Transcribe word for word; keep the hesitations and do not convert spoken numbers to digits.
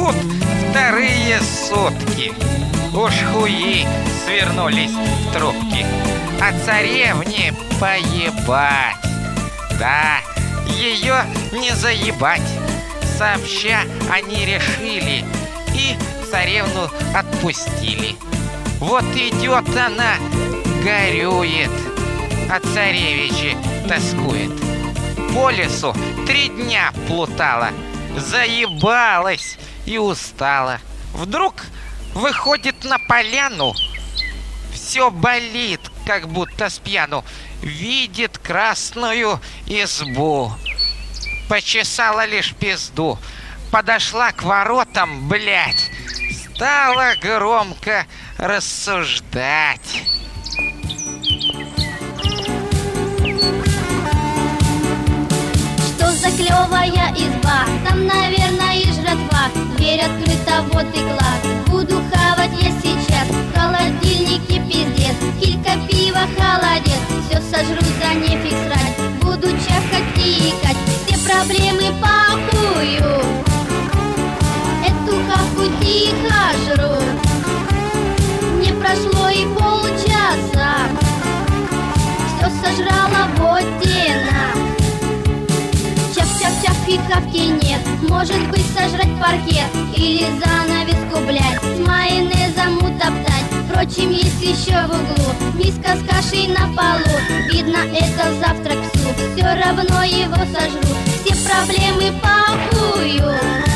Тут вторые сутки. Уж хуи свернулись в трубки. А царевне поебать. Да, ее не заебать. Сообща они решили и царевну отпустили. Вот идет она, горюет, а царевичи тоскует. По лесу три дня плутала, заебалась и устала. Вдруг выходит на поляну, все болит, как будто с пьяну. Видит красную избу, почесала лишь пизду, подошла к воротам, блядь, стала громко рассуждать. Что за клевая изба, там, наверное, и жратва. Дверь открыта, вот и класс. Буду хавать я сейчас, в холодильнике пиздец. Килька пива, холодец, все сожру, да нефиг срать. Буду чахать и икать, все проблемы похую. Эту хавку тихо жру. Не прошло и полчаса, все сожрала водина. Чав-чав-чав и хавки нет, может быть сожрать паркет или занавеску, блядь, с майонезом утоптать. Впрочем, есть еще в углу миска с кашей на полу. Видно, это завтрак псу, все равно его сожру. Все проблемы похую.